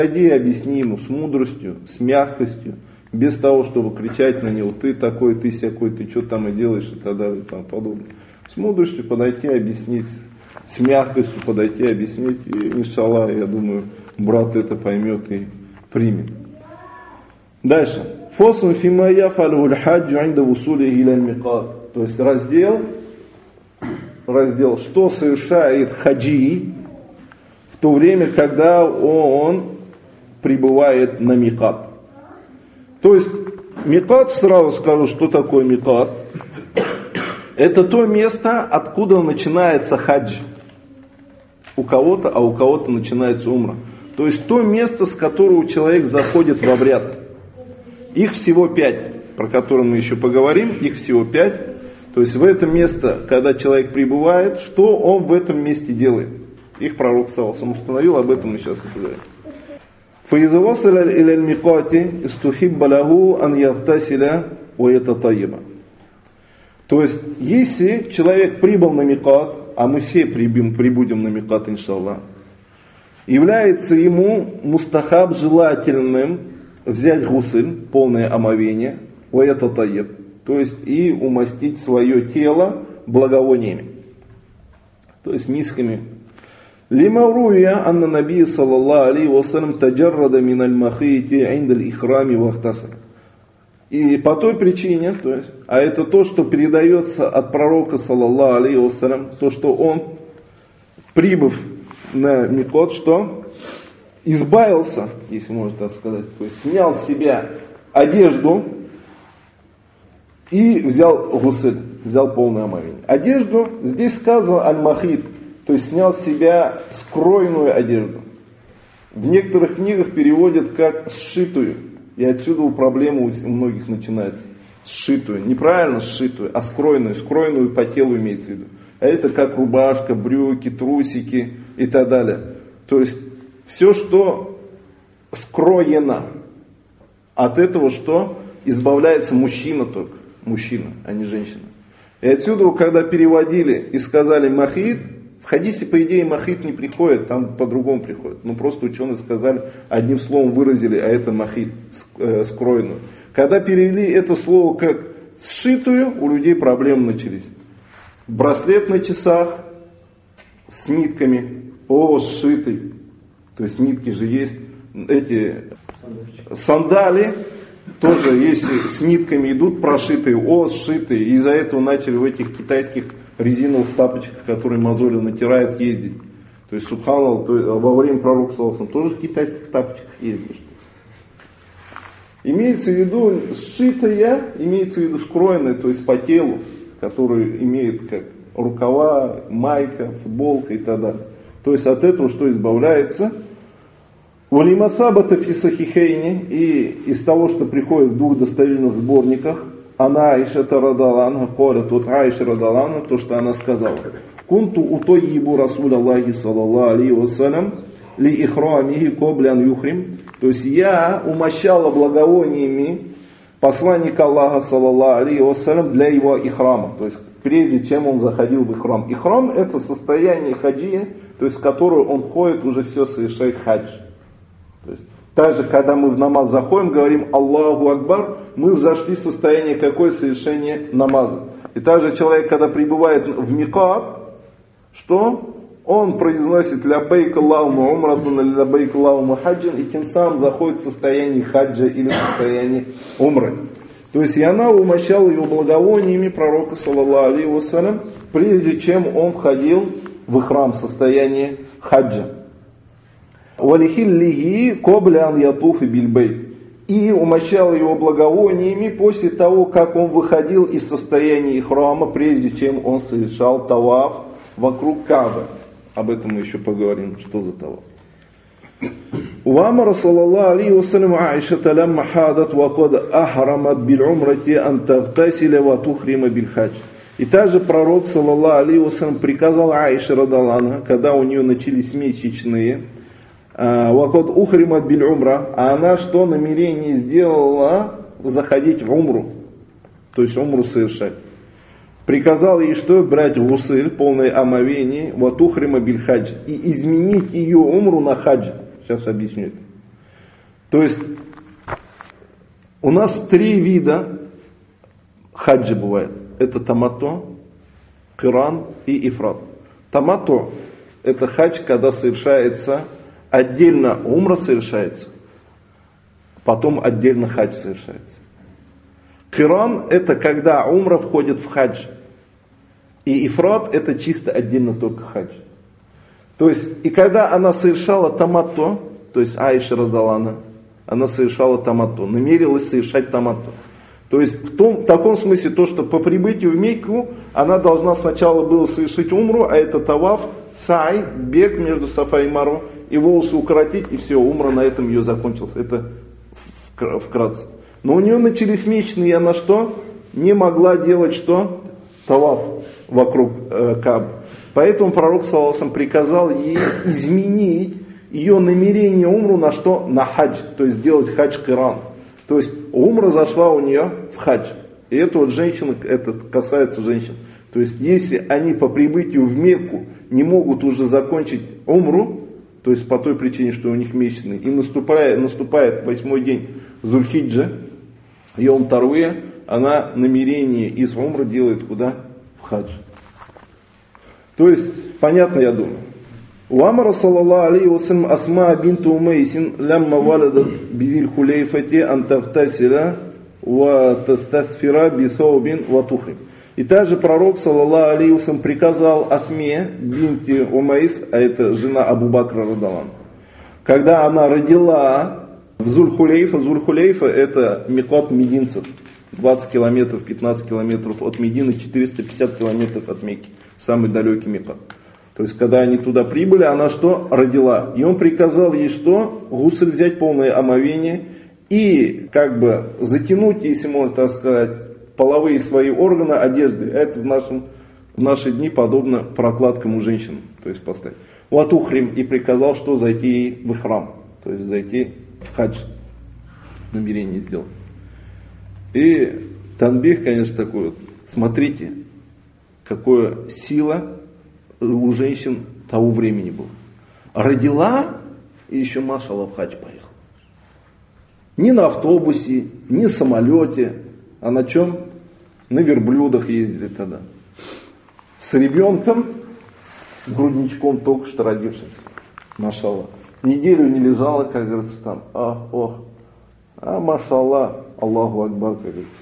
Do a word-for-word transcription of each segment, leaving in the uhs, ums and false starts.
Пойди и объясни ему с мудростью, с мягкостью, без того, чтобы кричать на него, ты такой, ты сякой, ты что там и делаешь и так далее и тому подобное. С мудростью подойти, объяснить, с мягкостью подойти, объяснить, и иншаллах, я думаю, брат это поймет и примет. Дальше. Фослун фима яфалу аль-хаджу инда вусулихи иля аль-микат. То есть раздел, раздел, что совершает хаджи в то время, когда он прибывает на микат. То есть микат, сразу скажу, что такое микат. Это то место, откуда начинается хадж. У кого-то, а у кого-то начинается умра. То есть то место, с которого человек заходит в обряд. Их всего пять, про которые мы еще поговорим, их всего пять. То есть в это место, когда человек прибывает, что он в этом месте делает? Их пророк саллаллаху алейхи ва саллям установил, об этом мы сейчас поговорим. فإذا وصل إلى الميقات استحب له أن يغتسل ويتطيب. То есть, если человек прибыл на микат, а мы все прибим, прибудем на микат, иншаллах, является ему мустахаб желательным взять гусль, полное омовение, ويتطيب, то есть и умастить свое тело благовониями, то есть мисками. لما روي أن النبي صلى الله عليه وسلم تجرد من المخيط عند الإحرام واغتسل. И по той причине, то есть, а это то, что передается от пророка саллаллаху алейхи вассалям, то, что он, прибыв на микот, что избавился, если можно так сказать, то есть снял с себя одежду и взял гусль, взял полное омовение. Одежду здесь сказано аль-махид, то есть снял с себя скроенную одежду. В некоторых книгах переводят как сшитую. И отсюда проблема у многих начинается. Сшитую. Неправильно сшитую, а скроенную. Скроенную по телу имеется в виду. А это как рубашка, брюки, трусики и так далее. То есть все, что скроено. От этого что? Избавляется мужчина только. Мужчина, а не женщина. И отсюда, когда переводили и сказали махид, в хадисе, по идее, махид не приходит, там по-другому приходит. Ну, просто ученые сказали, одним словом выразили, а это махид, э, скроенную. Когда перевели это слово как сшитую, у людей проблемы начались. Браслет на часах с нитками, о, сшитый. То есть нитки же есть. Эти сандали, тоже если с нитками идут прошитые, о, сшитые. И из-за этого начали в этих китайских резиновых тапочках, которые мозоли натирают, ездить. То есть, субханаллах, то есть, во время пророка саллаллаху алейхи ва саллям тоже в китайских тапочках ездили. Имеется в виду сшитая, имеется в виду скроенная, то есть по телу, которую имеет как рукава, майка, футболка и так далее. То есть от этого что избавляется? Валима сабата фи сахихейни, и из того, что приходит в двух достоверных сборниках, она Аиша радаланха, коля, тут Аиша радаланха, то, что она сказала. Кунту утойибу Расул Аллахи саллаллаху алейхи вассалям ли ихрамихи коблян юхрим. То есть я умощала благовониями посланника Аллаха саллаллаху алейхи вассалям для его ихрама. То есть прежде чем он заходил в ихрам. Ихрам это состояние хаджи, то есть в которое он ходит, уже все совершает хадж. То есть также, когда мы в намаз заходим, говорим Аллаху Акбар, мы взошли в состояние какое совершение намаза. И также человек, когда прибывает в микат, что? Он произносит ляббайк Аллахумма умратун или ляббайк Аллахумма хаджин, и тем самым заходит в состояние хаджа или в состояние умры. То есть и она умощала его благовониями пророка саллаллаху алейхи ва саллям, прежде чем он входил в ихрам, состояние хаджа. Валихиллихи коблян ятуфи бильбейт. И умощал его благовониями после того, как он выходил из состояния ихрама, прежде чем он совершал таваф вокруг Каабы. Об этом мы еще поговорим, что за таваф. وأمر صلى الله عليه وسلم عائشة لما حاضت وقد أحرمت بالعمرة أن تغتسل وتحرم بالحج. И также пророк саллаллаху алейхи ва саллям приказал Аише радаллаху анха, когда у нее начались месячные, وقد أحرمت بالعمرة, а она что намерение сделала заходить в умру, то есть умру совершать. Приказал ей что? Брать гусль, полное омовение, ватухрима биль хадж, и изменить ее умру на хадж. Сейчас объясню это. То есть у нас три вида хаджи бывает. Это таматто, киран и ифрад. Таматто — это хадж, когда совершается отдельно умра совершается, потом отдельно хадж совершается. Киран — это когда умра входит в хадж. И ифрад — это чисто отдельно только хадж. То есть, и когда она совершала таматто, то есть Аиша радалана, она совершала таматто, намерилась совершать таматто. То есть в, том, в таком смысле то, что по прибытию в Мекку она должна сначала было совершить умру, а это таваф, сай, бег между Сафа и Марва, и волосы укоротить, и все, умра на этом ее закончился. Это вкратце. Но у нее начались месячные, и она что? Не могла делать что? Таваф вокруг э, Каабы. Поэтому пророк саллаллаху алейхи ва саллям приказал ей изменить ее намерение умру на что? На хадж, то есть сделать хадж-киран. То есть умра зашла у нее в хадж. И это вот женщина, это касается женщин. То есть если они по прибытию в Мекку не могут уже закончить умру, то есть по той причине, что у них месячные, и наступает, наступает восьмой день Зульхиджа, Йом Таруя, она намерение из умры делает куда? В хадж. То есть, понятно, я думаю. وأمر صلى الله عليه وسلم أسماء بنت أميس لما ولدت بذي الخليفة أن تغتسل وتستثفر بثوب وتخرم. И также пророк, саллаллаху алейхи ва саллям, приказал Асме бинти Умайс, а это жена Абу Бакра радалан, когда она родила в Зуль-Хулейфа, Зуль-Хулейфа это микот мединцев, двадцать километров, пятнадцать километров от Медины, четыреста пятьдесят километров от Мекки, самый далекий микот. То есть, когда они туда прибыли, она что? Родила. И он приказал ей что? Гусль взять, полное омовение, и как бы затянуть, если можно так сказать, половые свои органы одежды. Это в, нашем, в наши дни подобно прокладкам у женщин. То есть поставить. Ватухрим, и приказал, что зайти в храм. То есть зайти в хадж. Намерение сделать. И танбих, конечно, такой вот. Смотрите, какая сила у женщин того времени было. Родила, и еще машалла в хадж поехала. Ни на автобусе, ни на самолете, а на чем? На верблюдах ездили тогда. С ребенком, грудничком только что родившимся. Машалла. Неделю не лежала, как говорится, там. А, ох. А, машалла, Аллаху Акбар, как говорится.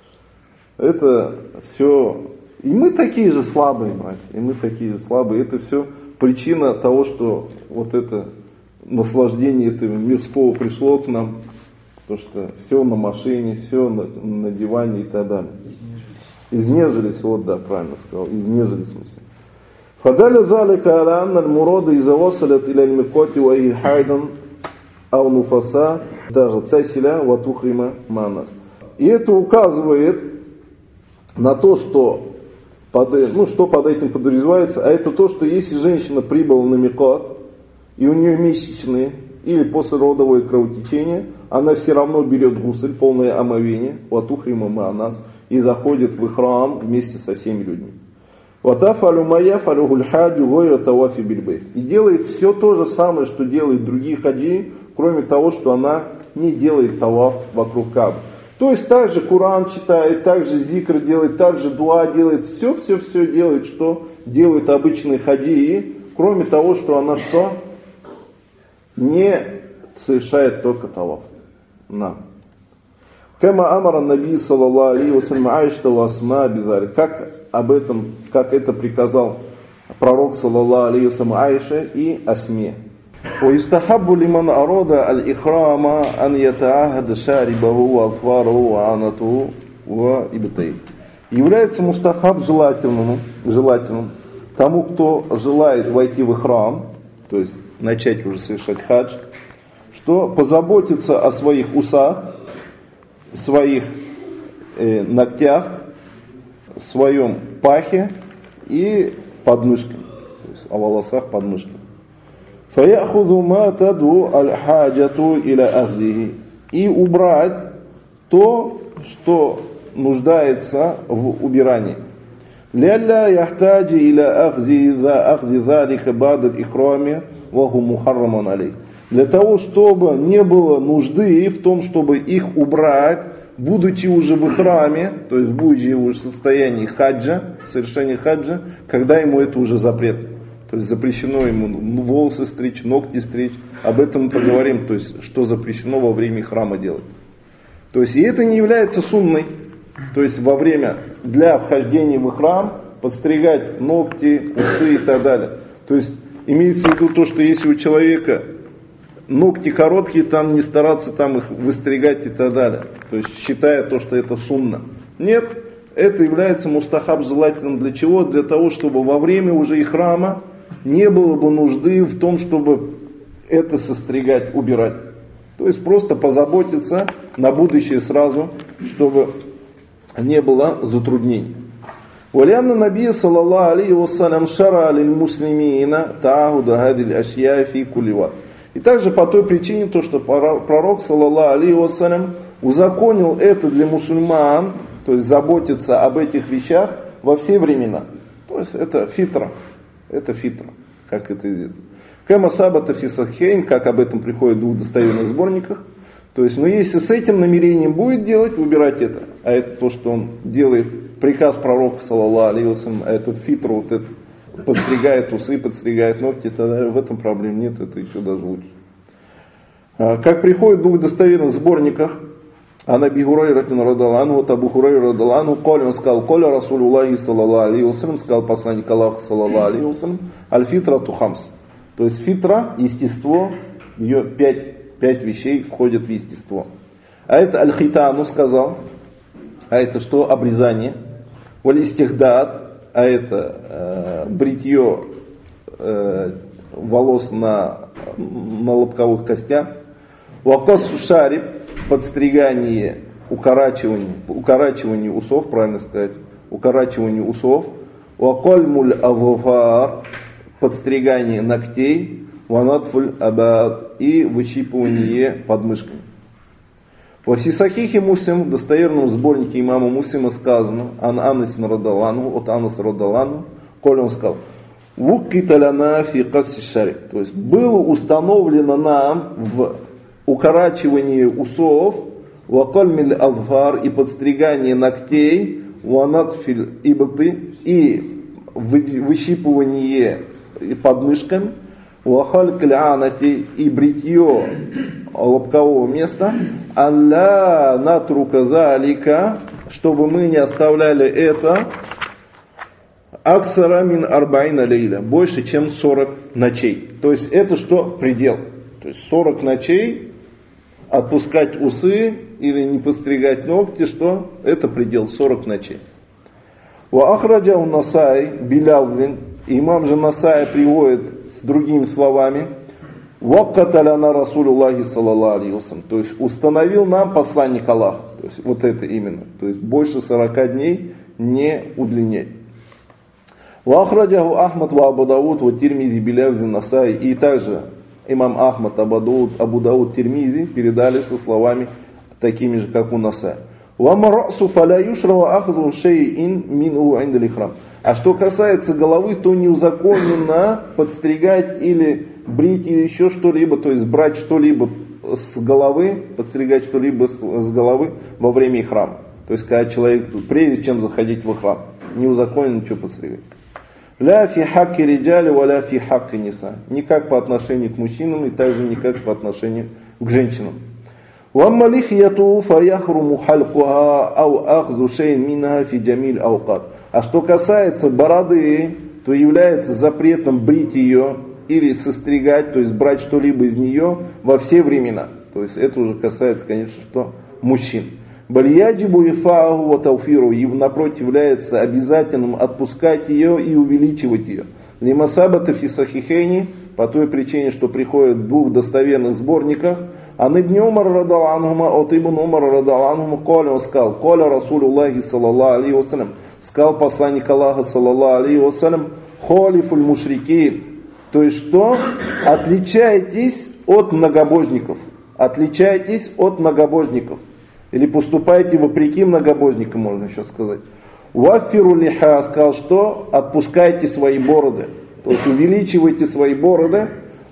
Это все. И мы такие же слабые, братья, и мы такие же слабые. Это все причина того, что вот это наслаждение этого мирского пришло к нам. Потому что все на машине, все на, на диване и так далее. Изнежились. Изнежились, вот да, правильно сказал, изнежились мы все. فدل ذلك على أن المراد إذا وصلت إلى الميقات وهي حائض أو نفساء تغتسل وتحرم مع الناس. И это указывает на то, что под, ну, что под этим подразумевается, а это то, что если женщина прибыла на микат, и у нее месячные, или послеродовое кровотечение, она все равно берет гусль, полное омовение, ватухрима ма'анас, и заходит в храм вместе со всеми людьми. И делает все то же самое, что делают другие хаджи, кроме того, что она не делает таваф вокруг Каабы. То есть также Куран читает, также зикр делает, также дуа делает, все-все-все делает, что делают обычные хаджи, кроме того, что она что? Не совершает только таваф. На. Кама амара наби саллаллаху алейхи ва саллям Аиша ва асма бидалик. Как об этом, как это приказал пророк саллаллаху алейхи ва саллям Аише и Асме. ويستحب لمن أراد الإحرام أن يتعهد شاربه وأظفاره وعنته وإبطيه. Является мустахаб желательным, желательным тому, кто желает войти в храм, то есть начать уже совершать хадж, что позаботиться о своих усах, своих э, ногтях, своем пахе и подмышках, то есть о волосах подмышках. فَيَأْخُذُ مَا تَدْعُ الْحَاجَةُ إِلَى أَخْذِهِ. И убрать то, что нуждается в убирании. لِأَلَّا يَحْتَاجِ إِلَى أَخْذِ ذَلِكَ بَعْدَ الْإِحْرَامِ وَهُوَ مُحَرَّمٌ عَلَيْهِ. для того, чтобы не было нужды в том, чтобы их убрать, будучи уже в храме, то есть будучи уже в состоянии хаджа, совершения хаджа, когда ему это уже запрет. То есть запрещено ему волосы стричь, ногти стричь. Об этом мы поговорим, то есть что запрещено во время храма делать. То есть и это не является сунной. То есть во время для вхождения в храм подстригать ногти, усы и так далее. То есть имеется в виду то, что если у человека ногти короткие, там не стараться там их выстригать и так далее. То есть считая то, что это сунна. Нет, это является мустахаб желательным для чего? Для того, чтобы во время уже и храма не было бы нужды в том, чтобы это состригать, убирать. То есть просто позаботиться на будущее сразу, чтобы не было затруднений. ولأن النبي صلى الله عليه وسلم شرع للمسلمين تعهد هذه الأشياء في كل وقت. И также по той причине, то, что пророк, саллаллаху алейхи вассалям, узаконил это для мусульман, то есть заботиться об этих вещах во все времена. То есть это фитра, это фитра, как это известно. Кама сабата фи сахейн, как об этом приходит в двух достоверных сборниках. То есть, но если с этим намерением будет делать, убирать это, а это то, что он делает, приказ пророка, саллаллаху алейхи вассалям, а это фитру, вот это, подстригает усы, подстригает ногти, тогда в этом проблем нет, это еще даже лучше. Как приходит в двух достоверных сборниках, а на Аби Хурайра радхиаллаху анху, вот Абу Хурайра радхиаллаху анху, коли он сказал, коля Расулуллахи саллаллаху алейхи вассалям, сказал посланник Аллаха саллаллаху алейхи вассалям, аль-фитра тухамс. То есть фитра, естество, ее пять, пять вещей входят в естество. А это аль-хитану сказал, а это что? Обрезание. Валь-истихдад, а это э, бритье э, волос на, на лобковых костях. Вакасу шариб, подстригание, укорачивание, укорачивание усов, правильно сказать, укорачивание усов. Вакальмуль авафар, подстригание ногтей. Ванатфуль абад, и выщипывание подмышками. Во всесахихе Муслим, в достоверном сборнике имама Муслима сказано, ан Анас радалану, от Анаса радалану, коль он сказал, вуккиталяна фи касси шариб, то есть было установлено нам в укорачивании усов, вакальмиль адфар, и подстригание ногтей, ванатфиль ибты, и выщипывание подмышками, вахаль кляанати, и бритье лобкового места, алла натрука залика, чтобы мы не оставляли это, аксара мин арбаина лейля, больше чем сорок ночей. То есть это что? Предел. То есть сорок ночей отпускать усы или не подстригать ногти, что? Это предел, сорок ночей. Ва ахраджа у Насай билявзин, имам же Насай приводит с другими словами, ваккаталяна Расулуллахи саллаллаху алейхи вассалям, то есть установил нам посланник Аллаха, то есть вот это именно, то есть больше сорока дней не удлинять. Ва ахраджаху Ахмад ва Абу Дауд ва Тирмизи билявзин Насай, и также имам Ахмад, Абу Дауд, Абу Дауд, Тирмизи передали со словами такими же, как у Насай. Ва марасу фаля юшра ахзу шейин мину инда лихрам. А что касается головы, то не узаконено подстригать или брить или еще что-либо, то есть брать что-либо с головы, подстригать что-либо с головы во время храма. То есть когда человек, прежде чем заходить в храм, не узаконено ничего подстригать. Ля фи хакки риджали ва ля фи хакки ниса. Никак по отношению к мужчинам и также никак по отношению к женщинам. وَأَمَّا لِحْيَةُ فَيَحْرُمُ حَلْقُهَا أَوْ أَخْذُ شَيْءٍ مِنْهَا فِي جَمِيعِ الْأَوْقَاتِ. А что касается бороды, то является запретом брить ее или состригать, то есть брать что-либо из нее во все времена. То есть это уже касается, конечно, что мужчин. Бальяджибу ифааху ва тауфиру, напротив, является обязательным отпускать ее и увеличивать ее. Лимасабата фи сахихейни, по той причине, что приходит в двух достоверных сборниках. А Ибн Умар радаллаху от Ибн Умар радаллаху, коля он сказал, коля Расулуллахи саллаллаху алейхи вассалям, сказал посланник Аллаха саллаллаху алейхи вассалям, холифуль мушрикин, то есть что? Отличайтесь от многобожников, отличайтесь от многобожников, или поступайте вопреки многобожникам, можно еще сказать. Ваффиру лиха, сказал, что? Отпускайте свои бороды, то есть увеличивайте свои бороды.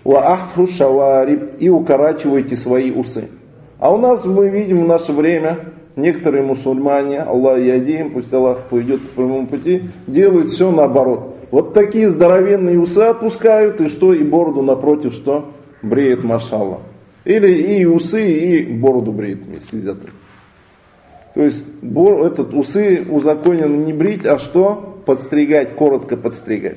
ва ахфру шавариб, и укорачивайте свои усы. А у нас мы видим в наше время, некоторые мусульмане, Аллах ядим, пусть Аллах поведет по прямому пути, делают все наоборот. Вот такие здоровенные усы отпускают, и что, и бороду напротив, что бреет, машаллах. Или и усы, и бороду бреет вместе взятые. То есть бор, этот, усы узаконено не брить, а что? Подстригать, коротко подстригать.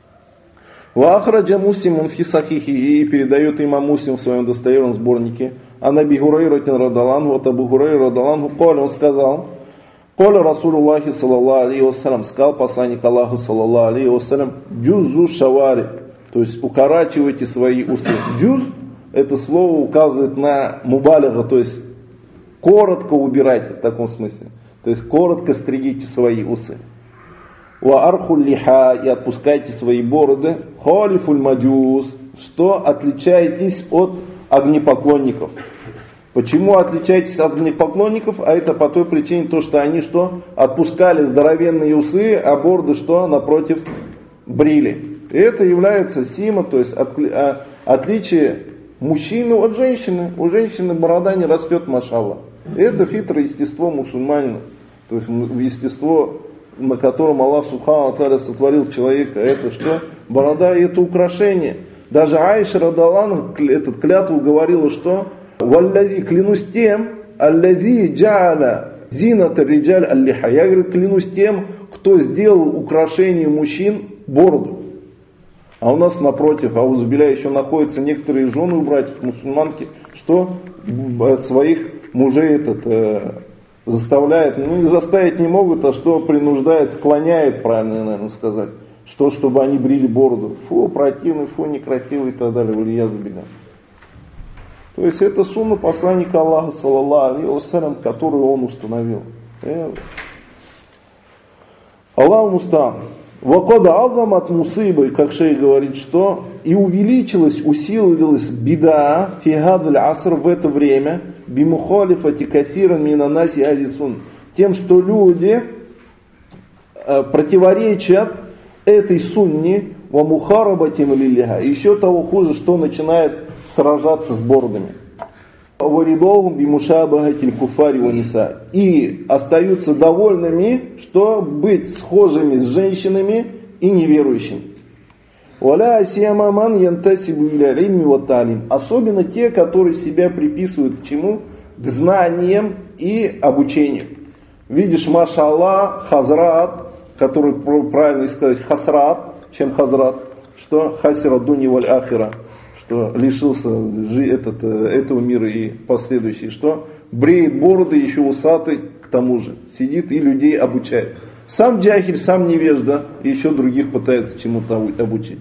Вахраджа Муслим фи сахихи, и передает имам Муслим в своем достоверном сборнике. А Аби Хурайра радаллаху, вот Абу Хурайра радаллаху, он сказал, Коля Расулуллахи саллаллаху алейхи вассалям, сказал посланник Аллаха саллаллаху алейхи вассалям, джузу шавари, то есть укорачивайте свои усы. Джуз, это слово указывает на мубалига, то есть коротко убирайте в таком смысле. То есть коротко стригите свои усы. Ва архуль лиха, и отпускайте свои бороды. Халифуль маджус, что отличаетесь от огнепоклонников. Почему отличаетесь от огнепоклонников? А это по той причине, то, что они что? Отпускали здоровенные усы, а бороды что? Напротив брили. И это является сима, то есть от, а, отличие мужчины от женщины. У женщины борода не растет, машаллах. Это фитра, естество мусульманина. То есть естество, на котором Аллах Субхану ва Тааля сотворил человека. Это что? Борода, и это украшение. Даже Аиша радаллаху этот клятву говорила, что «Валлади, клянусь тем, аллади джа'аля зината риджаль аллиха». Я, говорю, клянусь тем, кто сделал украшение мужчин бороду. А у нас напротив, аузубилля, еще находятся некоторые жены у братьев мусульманки, что от своих мужей этот, э, заставляют, ну не заставить не могут, а что принуждает, склоняет, правильно, наверное, сказать, что чтобы они брили бороду. Фу, противный, фу, некрасивый и так далее, валиязубилля. То есть это сунна посланника Аллаха, саллаллаху алейхи вассалям, которую он установил. Аллаху муста'ан. Вакада азамат мусибы, как шейх говорит, что и увеличилась, усилилась беда фигадаль аср в это время бимухалифати кафиран минанаси азисун, тем, что люди э, противоречат этой сунне ва мухарабатим лилиха. Еще того хуже, что начинает сражаться с бородами. И остаются довольными, что быть схожими с женщинами и неверующими. Особенно те, которые себя приписывают к чему? К знаниям и обучению. Видишь, машаллах, хазрат, который правильно сказать хасрат, чем хазрат, что хасира дуни валь ахира, что лишился этот, этого мира и последующий, что бреет бороды, еще усатый, к тому же, сидит и людей обучает. Сам джахиль, сам невежда, и еще других пытается чему-то обучить.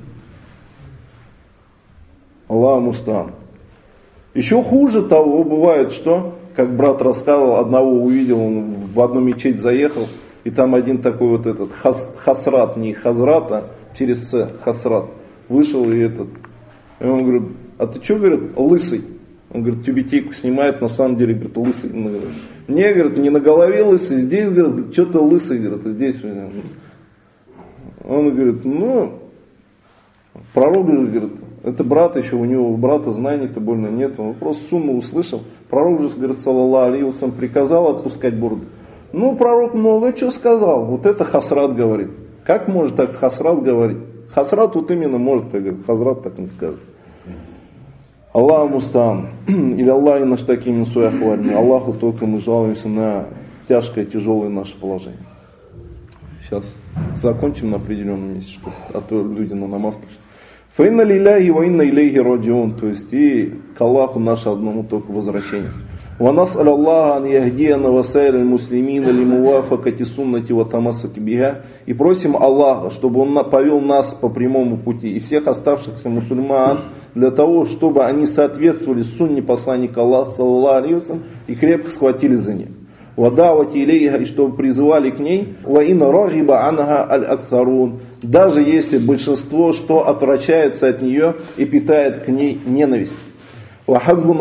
Аллах муста'ан. Еще хуже того бывает, что, как брат рассказывал, одного увидел, он в одну мечеть заехал, и там один такой вот этот хас, хасрат, не хазрат, а через с, хасрат, вышел и этот. И он говорит, а ты что, говорит, лысый? Он говорит, тюбетейку снимает, на самом деле, говорит, лысый. Он говорит, не, говорит, не на голове лысый, здесь, говорит, что-то лысый, говорит, здесь. Он говорит, ну, пророк, говорит, это брат еще, у него у брата знаний-то больно нет, он просто сумму услышал. Пророк же, говорит, саллаллаху алейхи вассалям, приказал отпускать бороду. Ну, пророк много чего сказал, вот это хасрат говорит. Как может так хасрат говорить? Хасрат вот именно может, так говорит, хазрат так не скажет. Аллаху муста'ан. Или Аллах наш такими суяхвальми. Аллаху только мы жалуемся на тяжкое, тяжелое наше положение. Сейчас закончим на определенном месте, чтобы, а то люди на намаз пришли. Фаинна лиляхи ва инна илейхи раджиун. То есть и к Аллаху наше одному только возвращение. Ва нас'аль Аллаха ан яхдияна ва сайраль муслимина ли муафакати суннати ва тамассаки биха. И просим Аллаха, чтобы Он повел нас по прямому пути и всех оставшихся мусульман, для того, чтобы они соответствовали сунне посланника Аллаха, саллаллаху алейхи вассалям, и крепко схватили за нее. Вадавати илейха, и чтобы призывали к ней, ва инна рагиба анха аль-аксарун, даже если большинство, что отвращается от нее и питает к ней ненависть.